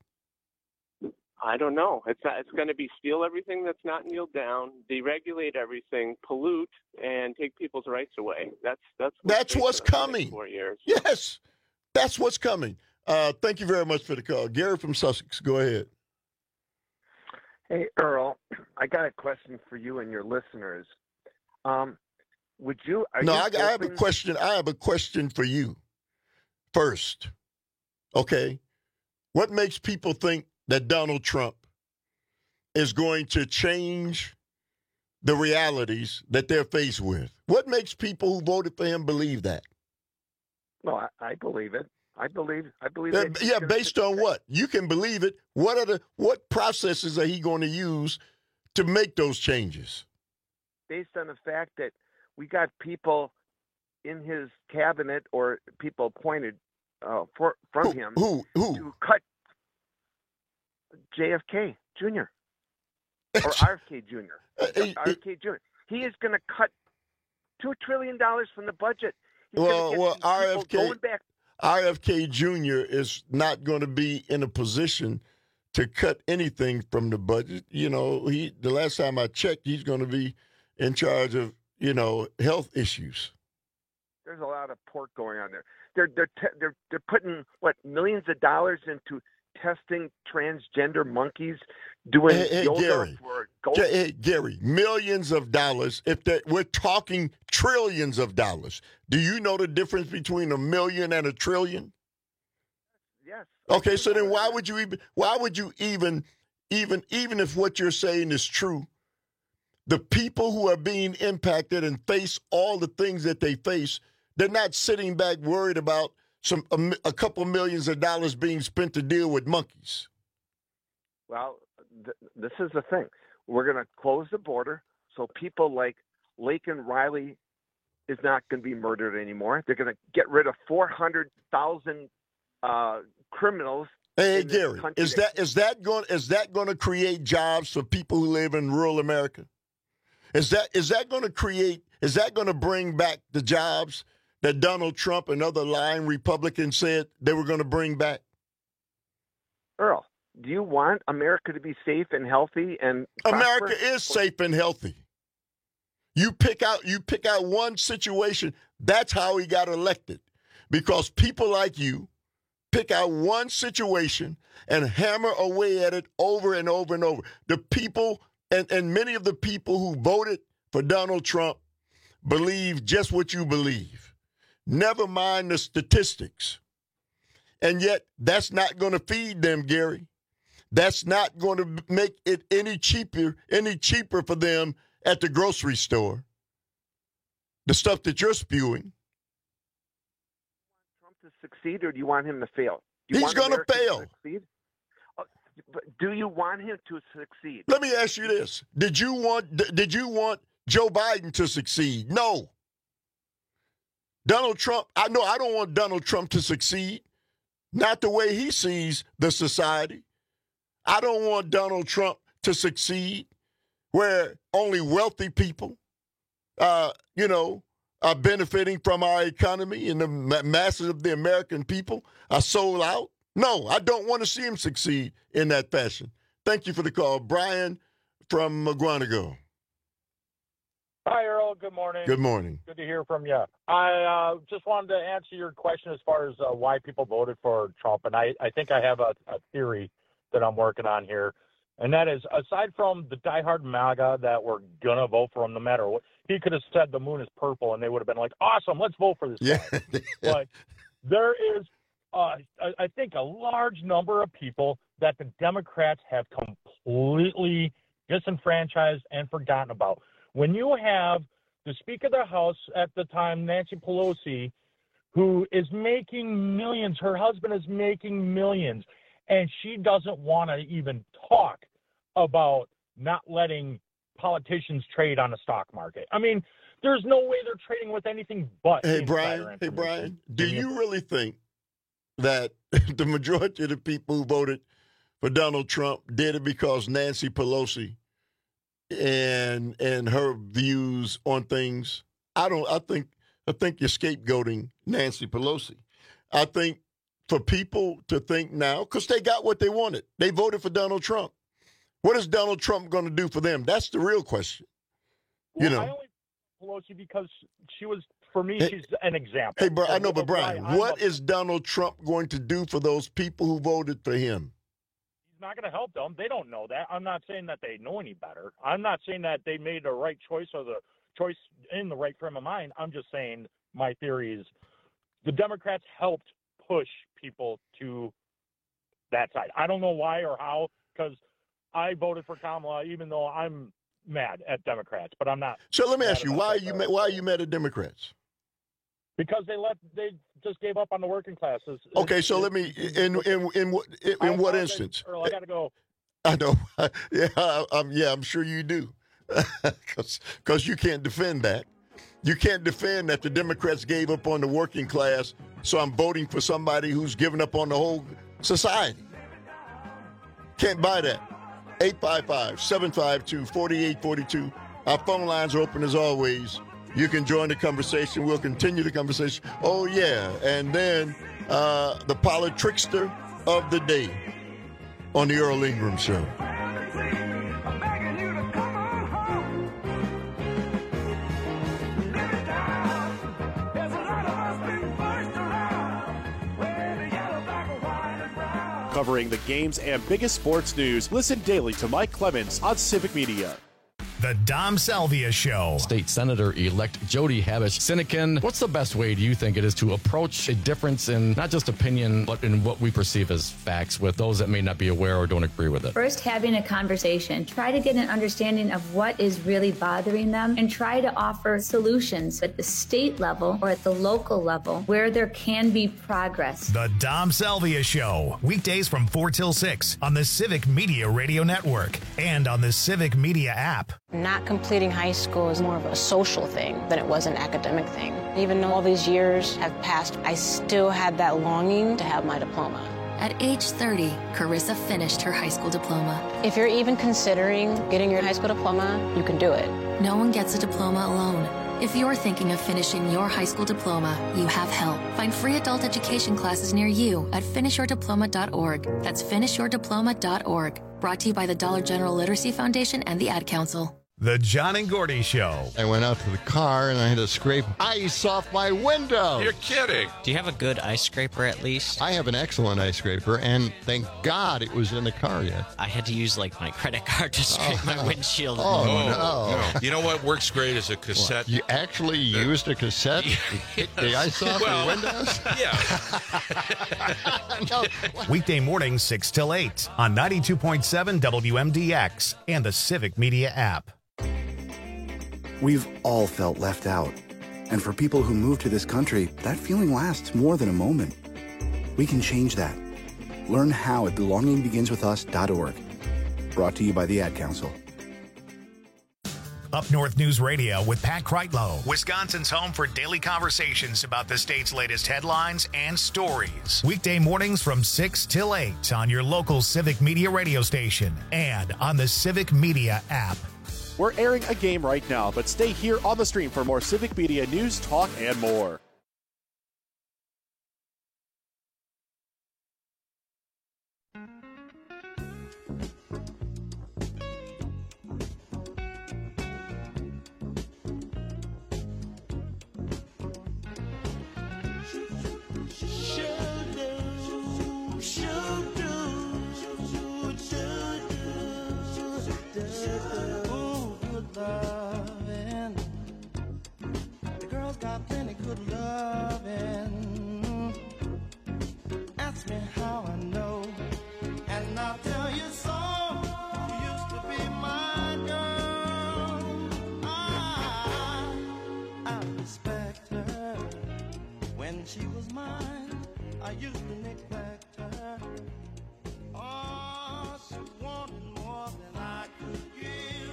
I don't know. It's not, it's going to be steal everything that's not kneeled down, deregulate everything, pollute, and take people's rights away. That's that's what's That's what's coming. Four years. Yes, that's what's coming. Uh, thank you very much for the call, Gary from Sussex. Go ahead. Hey, Earl, I got a question for you and your listeners. Um, would you? Are no, you I, open... I have a question. I have a question for you first. Okay, what makes people think that Donald Trump is going to change the realities that they're faced with? What makes people who voted for him believe that? No, I, I believe it. I believe. I believe. Yeah, that yeah based on what? You can believe it. What are the what processes are he going to use to make those changes? Based on the fact that we got people in his cabinet or people appointed uh, for, from who, him who who to cut J F K Junior or R F K Junior Uh, R F K Junior He is going to cut two trillion dollars from the budget. He's well, well, R F K going back. R F K Junior is not going to be in a position to cut anything from the budget. You know, he the last time I checked, he's going to be in charge of, you know, health issues. There's a lot of pork going on there. They're they're te- they're they're putting what millions of dollars into testing transgender monkeys, doing hey, hey, yoga Gary, for gold. G- hey, Gary, millions of dollars. If that we're talking trillions of dollars, do you know the difference between a million and a trillion? Yes. Okay, so then why would you even? Why would you even, even, even if what you're saying is true, the people who are being impacted and face all the things that they face, they're not sitting back worried about some a, a couple millions of dollars being spent to deal with monkeys. Well, th- this is the thing. We're going to close the border so people like Laken Riley is not going to be murdered anymore. They're going to get rid of four hundred thousand uh, criminals. Hey, Gary, is that is that going is that going to create jobs for people who live in rural America? Is that is that going to create? Is that going to bring back the jobs that Donald Trump and other lying Republicans said they were going to bring back? Earl, do you want America to be safe and healthy and America prosper? is safe and healthy. You pick out you pick out one situation. That's how he got elected, because people like you pick out one situation and hammer away at it over and over and over. The people, and, and many of the people who voted for Donald Trump believe just what you believe. Never mind the statistics. And yet, that's not going to feed them, Gary. That's not going to make it any cheaper, any cheaper for them at the grocery store. The stuff that you're spewing. Trump to succeed, or do you want him to fail? Do you He's going to fail. To uh, but do you want him to succeed? Let me ask you this: Did you want? Did you want Joe Biden to succeed? No. Donald Trump. I know I don't want Donald Trump to succeed. Not the way he sees the society. I don't want Donald Trump to succeed where only wealthy people, uh, you know, are benefiting from our economy and the masses of the American people are sold out. No, I don't want to see him succeed in that fashion. Thank you for the call. Brian from Maguanago. Hi, Earl. Good morning. Good morning. Good to hear from you. I uh, just wanted to answer your question as far as uh, why people voted for Trump. And I, I think I have a, a theory that I'm working on here. And that is, aside from the diehard MAGA that were going to vote for him no matter what, he could have said the moon is purple and they would have been like, awesome, let's vote for this yeah. guy. But there is, uh, I, I think, a large number of people that the Democrats have completely disenfranchised and forgotten about. When you have the Speaker of the House at the time, Nancy Pelosi, who is making millions, her husband is making millions, and she doesn't want to even talk about not letting politicians trade on the stock market. I mean, there's no way they're trading with anything but. Hey, Brian, hey, Brian, do you really think that the majority of the people who voted for Donald Trump did it because Nancy Pelosi and and her views on things? I don't. I think I think you're scapegoating Nancy Pelosi. I think for people to think now, because they got what they wanted, they voted for Donald Trump. What is Donald Trump going to do for them? That's the real question. Well, you know, I only Pelosi because she was, for me, Hey- she's an example. hey, bro, I know, So, but Brian, I'm what a- is Donald Trump going to do for those people who voted for him? He's not going to help them. They don't know that. I'm not saying that they know any better. I'm not saying that they made the right choice or the choice in the right frame of mind. I'm just saying my theory is the Democrats helped push people to that side. I don't know why or how, because I voted for Kamala even though I'm mad at Democrats, but I'm not. So let me mad ask you, about why are that, you though. ma- why are you mad at Democrats? Because they let they just gave up on the working classes. Okay, so It- let me in in in what in, I in what apologize, instance? Earl, I got to go. I know. yeah, I, I'm, yeah, I'm sure you do, because you can't defend that. You can't defend that the Democrats gave up on the working class, so I'm voting for somebody who's given up on the whole society. Can't buy that. eight five five, seven five two, four eight four two. Our phone lines are open as always. You can join the conversation. We'll continue the conversation. Oh, yeah. And then uh, the politrickster of the day on the Earl Ingram Show. Covering the games and biggest sports news, listen daily to Mike Clemens on Civic Media. The Dom Salvia Show. State Senator-elect Jody Habush-Sinekin, what's the best way, do you think, it is to approach a difference in not just opinion, but in what we perceive as facts with those that may not be aware or don't agree with it? First, having a conversation. Try to get an understanding of what is really bothering them and try to offer solutions at the state level or at the local level where there can be progress. The Dom Salvia Show. Weekdays from four till six on the Civic Media Radio Network and on the Civic Media app. Not completing high school is more of a social thing than it was an academic thing. Even though all these years have passed, I still had that longing to have my diploma. At age thirty, Carissa finished her high school diploma. If you're even considering getting your high school diploma, you can do it. No one gets a diploma alone. If you're thinking of finishing your high school diploma, you have help. Find free adult education classes near you at finish your diploma dot org. That's finish your diploma dot org. Brought to you by the Dollar General Literacy Foundation and the Ad Council. The John and Gordy Show. I went out to the car and I had to scrape ice off my window. You're kidding. Do you have a good ice scraper at least? I have an excellent ice scraper, and thank God it was in the car yet. I had to use like my credit card to scrape oh, my windshield. Oh, oh no. no. You know what works great is a cassette. What, you actually the, used a cassette to kick the ice off well, the windows? Yeah. no. Weekday mornings six till eight on ninety-two point seven W M D X and the Civic Media app. We've all felt left out. And for people who move to this country, that feeling lasts more than a moment. We can change that. Learn how at belonging begins with us dot org. Brought to you by the Ad Council. Up North News Radio with Pat Kreitlow, Wisconsin's home for daily conversations about the state's latest headlines and stories. Weekday mornings from six till eight on your local Civic Media radio station and on the Civic Media app. We're airing a game right now, but stay here on the stream for more Civic Media news, talk, and more. Loving. The girls got plenty good loving. Ask me how I know, and I'll tell you so. You used to be my girl. I, I respect her. When she was mine, I used to neglect her. Oh, she wanted more than I could give.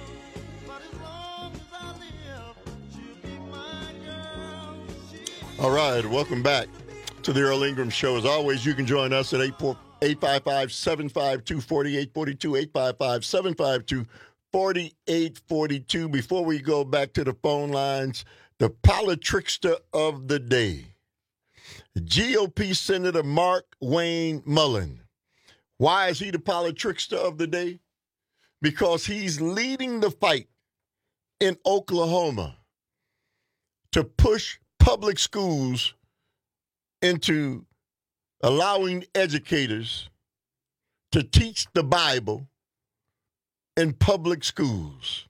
All right, welcome back to the Earl Ingram Show. As always, you can join us at eight five five, seven five two, four eight four two, eight five five, seven five two, four eight four two. Before we go back to the phone lines, the politrickster of the day, G O P Senator Mark Wayne Mullen. Why is he the politrickster of the day? Because he's leading the fight in Oklahoma to push public schools into allowing educators to teach the Bible in public schools.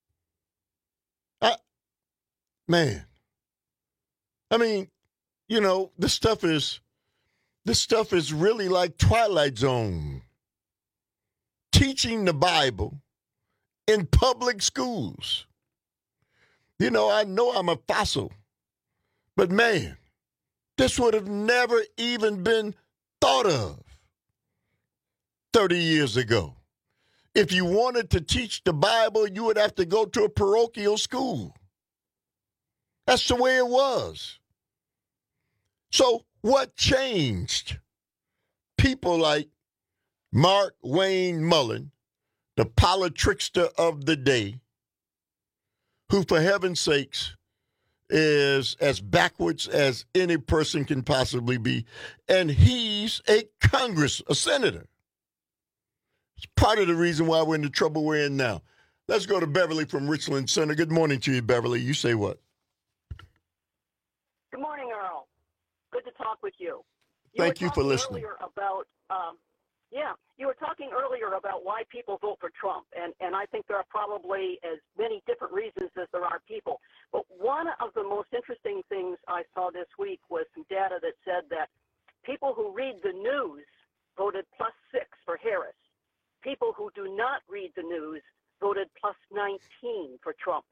I, man, I mean, you know, this stuff is this stuff is really like Twilight Zone. Teaching the Bible in public schools. You know, I know I'm a fossil, but man, this would have never even been thought of thirty years ago. If you wanted to teach the Bible, you would have to go to a parochial school. That's the way it was. So what changed? People like Mark Wayne Mullen, the politrickster of the day, who, for heaven's sakes, is as backwards as any person can possibly be. And he's a Congress, a senator. It's part of the reason why we're in the trouble we're in now. Let's go to Beverly from Richland Center. Good morning to you, Beverly. You say what? Good morning, Earl. Good to talk with you. you Thank you for listening. Earlier about, um, yeah, you were talking earlier about why people vote for Trump, and, and I think there are probably as many different reasons as there are people. But one of the most interesting things I saw this week was some data that said that people who read the news voted plus six for Harris. People who do not read the news voted plus nineteen for Trump.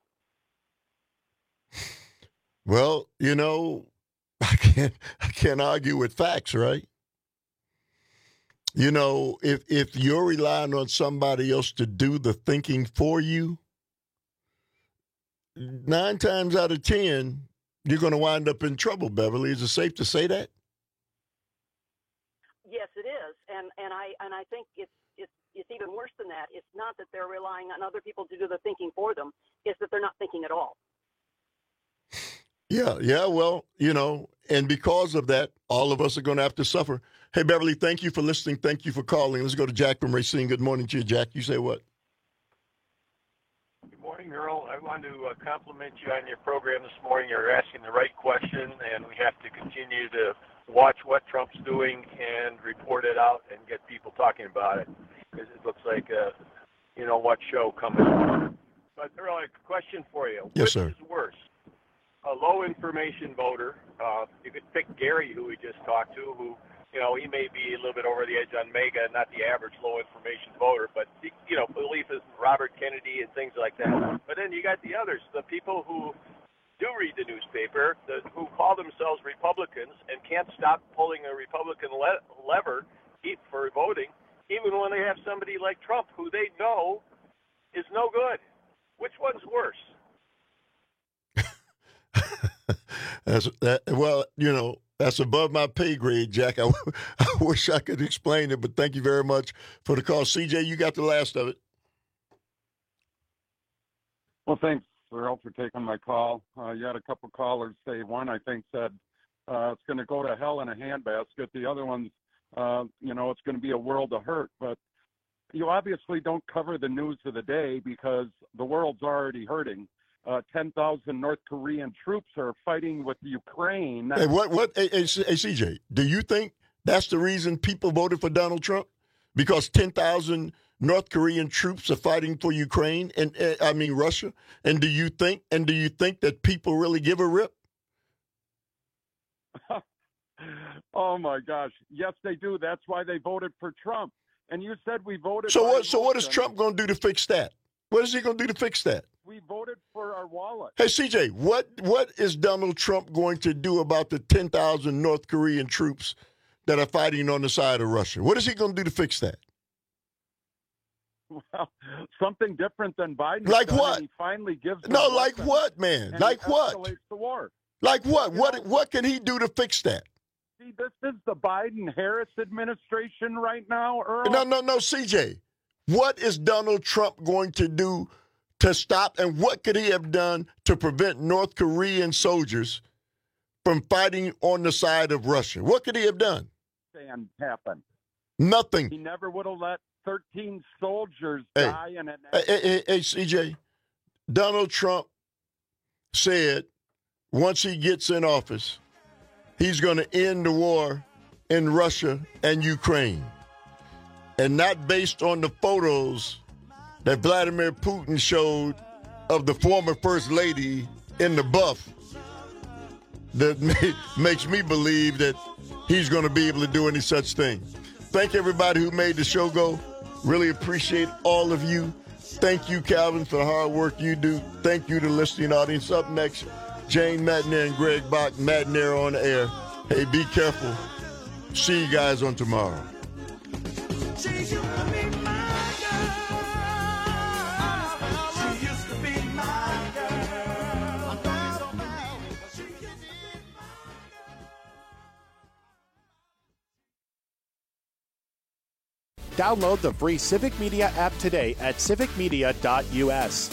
Well, you know, I can't I can't argue with facts, right? You know, if if you're relying on somebody else to do the thinking for you, nine times out of ten, you're going to wind up in trouble, Beverly. Is it safe to say that? Yes, it is, and and I and I think it's it's it's even worse than that. It's not that they're relying on other people to do the thinking for them; it's that they're not thinking at all. Yeah, yeah. Well, you know, and because of that, all of us are going to have to suffer. Hey, Beverly, thank you for listening. Thank you for calling. Let's go to Jack from Racine. Good morning to you, Jack. You say what? Good morning. morning, Earl. I want to uh, compliment you on your program this morning. You're asking the right question, and we have to continue to watch what Trump's doing and report it out and get people talking about it, because it looks like a, you know what show coming. But Earl, a question for you. Yes, Which sir. is worse? A low information voter. Uh, you could pick Gary, who we just talked to, who, you know, he may be a little bit over the edge on MAGA, not the average low information voter, but, you know, belief in Robert Kennedy and things like that. But then you got the others, the people who do read the newspaper, the, who call themselves Republicans and can't stop pulling a Republican le- lever for voting, even when they have somebody like Trump, who they know is no good. Which one's worse? That's that. Well, you know, that's above my pay grade, Jack. I, I wish I could explain it, but thank you very much for the call. C J, you got the last of it. Well, thanks, Earl, for taking my call. Uh, you had a couple callers say, one, I think, said uh, it's going to go to hell in a handbasket. The other one's, uh, you know, it's going to be a world of hurt. But you obviously don't cover the news of the day because the world's already hurting. Uh, ten thousand North Korean troops are fighting with Ukraine. Hey, what, what, hey, hey, hey, C J, do you think that's the reason people voted for Donald Trump? Because ten thousand North Korean troops are fighting for Ukraine and, uh, I mean, Russia? And do you think, and do you think that people really give a rip? Oh, my gosh. Yes, they do. That's why they voted for Trump. And you said we voted So for what, so what is Trump going to do to fix that? What is he going to do to fix that? We voted for our wallet. Hey, C J, what what is Donald Trump going to do about the ten thousand North Korean troops that are fighting on the side of Russia? What is he going to do to fix that? Well, something different than Biden. Like done, what? and He finally gives. them No, like weapons, what, man? and Like he what? escalates the war. Like what? You What know- what can he do to fix that? See, this is the Biden-Harris administration right now, Earl. No, no, no, C J. What is Donald Trump going to do to stop, and what could he have done to prevent North Korean soldiers from fighting on the side of Russia? What could he have done? And happen. Nothing. He never would have let thirteen soldiers Hey, die in an. Hey, hey, hey, hey, C J, Donald Trump said once he gets in office, he's going to end the war in Russia and Ukraine. And not based on the photos that Vladimir Putin showed of the former First Lady in the buff that ma- makes me believe that he's going to be able to do any such thing. Thank everybody who made the show go. Really appreciate all of you. Thank you, Calvin, for the hard work you do. Thank you to the listening audience. Up next, Jane Madner and Greg Bach, Madner on the air. Hey, be careful. See you guys on tomorrow. Download the free Civic Media app today at civic media dot u s.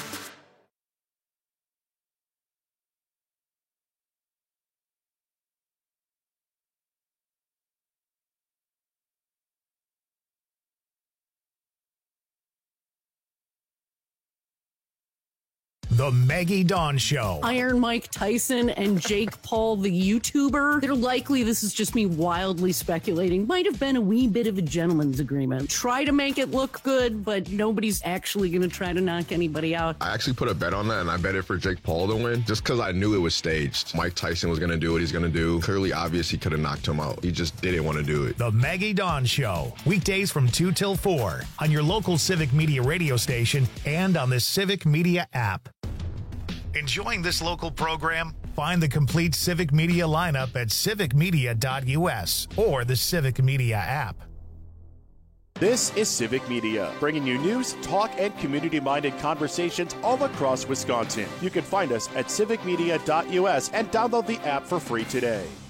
The Maggie Dawn Show. Iron Mike Tyson and Jake Paul, the YouTuber. They're likely, this is just me wildly speculating, might have been a wee bit of a gentleman's agreement. Try to make it look good, but nobody's actually going to try to knock anybody out. I actually put a bet on that, and I bet it for Jake Paul to win, just because I knew it was staged. Mike Tyson was going to do what he's going to do. Clearly obvious he could have knocked him out. He just didn't want to do it. The Maggie Dawn Show. Weekdays from two till four on your local Civic Media radio station and on the Civic Media app. Enjoying this local program? Find the complete Civic Media lineup at civic media dot u s or the Civic Media app. This is Civic Media, bringing you news, talk, and community-minded conversations all across Wisconsin. You can find us at civic media dot u s and download the app for free today.